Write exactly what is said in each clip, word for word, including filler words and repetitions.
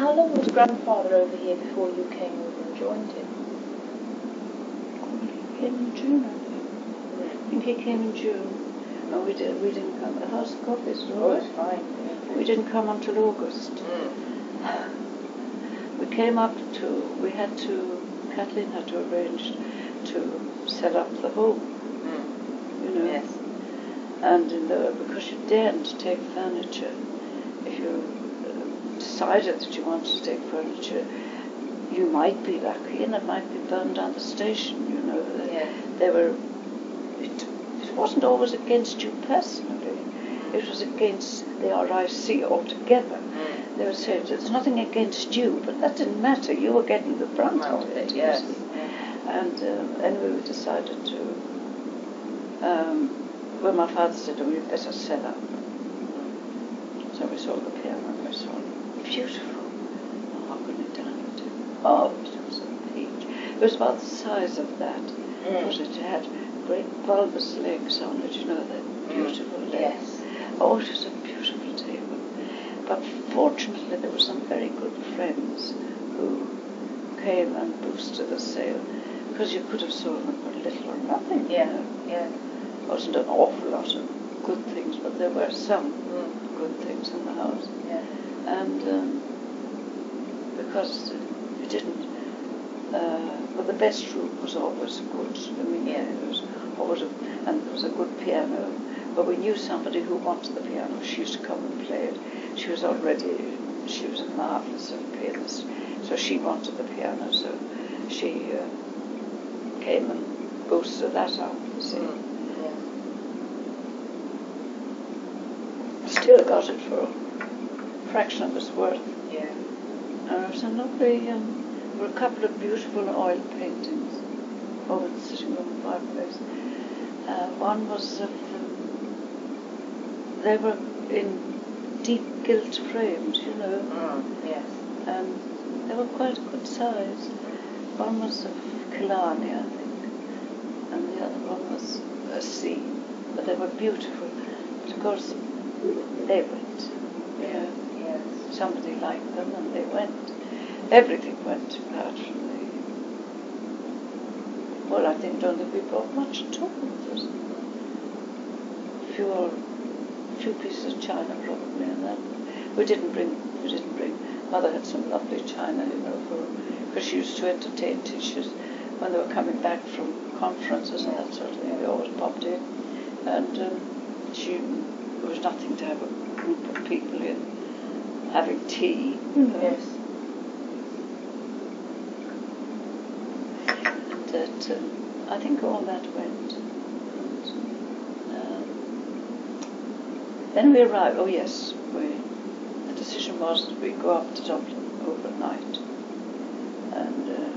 how long was Grandfather over here before you came over and joined him? He came in June, I think. I think he came in June. No, we, did, we didn't come. The House of Coffee is all Oh, right. it's fine. Yeah. We didn't come until August. Mm. We came up to, we had to, Kathleen had to arrange to set up the home, Mm. you know. Yes. And in the, because you daren't take furniture, if you uh, decided that you wanted to take furniture, you might be lucky and it might be burned down the station, you know. Yes. They were, it, it wasn't always against you personally, it was against the R I C altogether. Mm. They would say, there's nothing against you, but that didn't matter, you were getting the brunt of it. Yes. And uh, anyway, we decided to, um, well, my father said, oh, we'd better set up. So we saw the piano and we saw it. Beautiful. Oh, how could we done it? Oh, it was a peach. It was about the size of that, Mm. but it had great bulbous legs on it, you know, that beautiful Mm. legs. Yes. Oh, it was a beautiful table. But fortunately, there were some very good friends who came and boosted the sale, because you could have sold them for little or nothing. Yeah, You know. yeah. There wasn't an awful lot of good things, but there were some Mm. good things in the house. Yeah. And um, because we didn't, uh, well, the best room was always good. I mean, Yeah. it was always, a, and there was a good piano. But we knew somebody who wanted the piano. She used to come and play it. She was already, she was a marvelous pianist. So she wanted the piano, so she uh, came and boosted that out, you see. Mm. Yeah. Still got it for a fraction of its worth. Yeah. And it was a lovely, um, there were a couple of beautiful oil paintings over the sitting room fireplace. Uh, one was of, um, they were in deep gilt frames, you know. Mm. Yes. And they were quite a good size. One was of Killarney, I think, and the other one was a scene. But they were beautiful. But of course, they went. You Yeah. know. Yes. Somebody liked them, and they went. Everything went apart from the. Well, I think don't think we brought much at all with us. A few, old, few pieces of china probably, and that. We didn't bring. We didn't bring. Mother had some lovely china, you know, for because she used to entertain teachers when they were coming back from conferences and that sort of thing. They always popped in, and um, she there was nothing to have a group of people in having tea. You know. Yes. And that um, I think all that went. And, um, then we arrived. Oh yes, we. The decision was that we go up to Dublin overnight, and uh,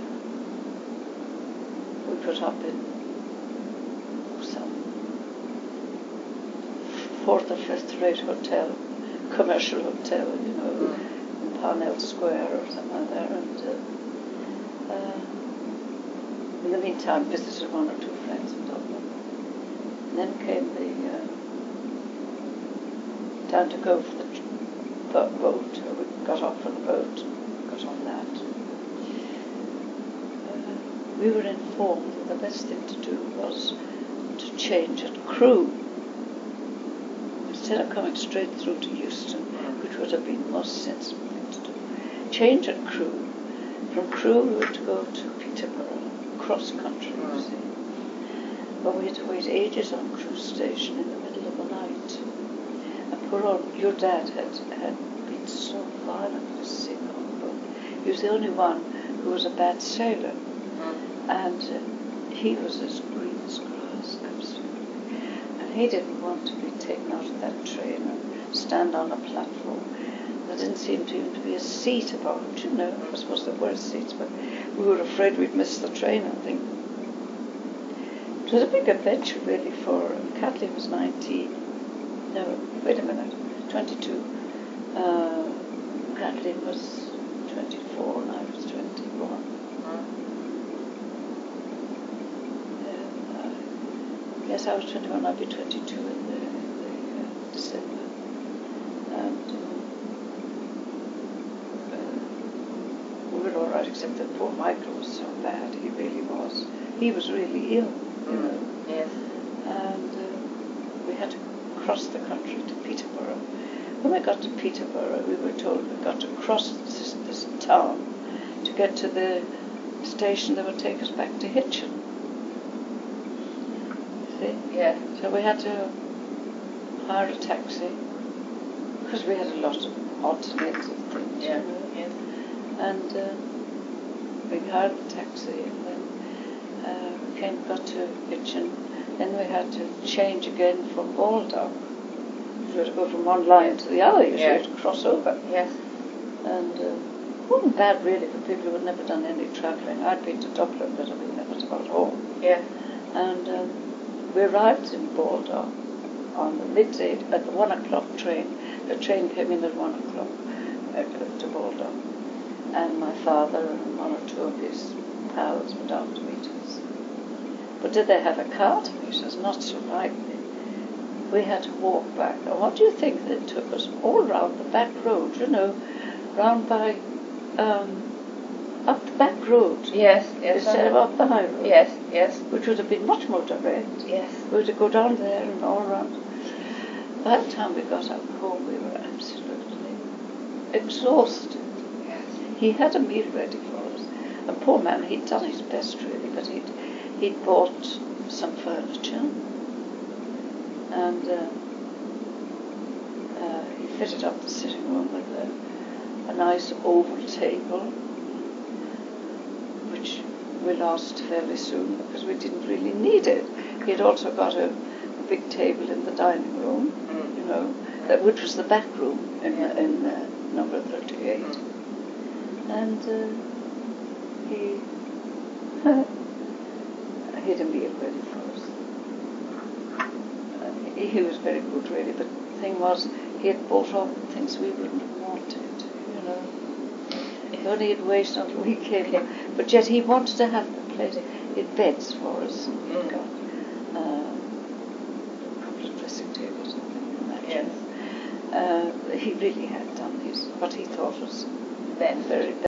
we put up in some fourth or fifth rate hotel, commercial hotel, you know, Mm. in Parnell Square or somewhere there, and uh, uh, in the meantime visited one or two friends in Dublin. And then came the uh, down to go for the tr- boat. We got off on the boat, got on that. Uh, we were informed that the best thing to do was to change at Crewe. Instead of coming straight through to Euston, which would have been the most sensible thing to do. Change at Crewe. From Crewe we were to go to Peterborough, cross country, you see. But we had to wait ages on Crewe station in the middle of the night. And poor old, your dad had, had been so violently sick on the boat. He was the only one who was a bad sailor. Mm. And uh, he was as green as grass, absolutely. And he didn't want to be taken out of that train and stand on a platform. There didn't seem to even to be a seat about, you know. I suppose there were seats, but we were afraid we'd miss the train, I think. It was a big adventure, really, for um, Kathleen was nineteen. No, wait a minute, twenty-two. Uh, Kathleen was twenty-four and I was twenty-one. Uh, yes, I was twenty-one, I'd be twenty-two in the, in the uh, December. And uh, uh, right, except that poor Michael was so bad. He really was. He was really ill, you know. Yes. And uh, we had to cross the country to Peterborough. When we got to Peterborough, we were told we got to cross this, this town to get to the station that would take us back to Hitchin. See? Yeah. So we had to hire a taxi because we had a lot of odds and ends of things. Yeah. You know? Yes. And uh, we hired a taxi, and then uh, we came, got to Hitchin. Then we had to change again from Baldock. We had to go from one line to the other. You Yeah. had to cross over. Yes. And uh, it wasn't bad really for people who had never done any travelling. I'd been to Dublin, but I mean that was about all. Yeah. And um, we arrived in Baldock on the midday at the one o'clock train. The train came in at one o'clock uh, to Baldock, and my father and one or two of his pals were down to meet us. But did they have a car to meet us? Not so likely. We had to walk back. And what do you think? They took us all round the back road, you know, round by, um, up the back road. Yes. Yes. Instead of up the high road. Yes. Yes. Which would have been much more direct. Yes. We had to go down there and all around. By the time we got up home, we were absolutely exhausted. Yes. He had a meal ready for us. And poor man, he'd done his best really, but he'd, he'd bought some furniture. And uh, uh, he fitted up the sitting room with a, a nice oval table, which we lost fairly soon because we didn't really need it. He had also got a, a big table in the dining room, Mm. you know, that, which was the back room in, Yeah. in uh, number thirty-eight. Mm. And uh, he he had a meal ready for us. Uh, he, he was very good, really, but the thing was, he had bought all the things we wouldn't have wanted, you know. He only had waited until we came here, but yet he wanted to have the place. He had beds for us, and he'd Mm. got uh, a couple of dressing tables, I think, and that. Yes. Uh, he really had done his, what he thought was Then. very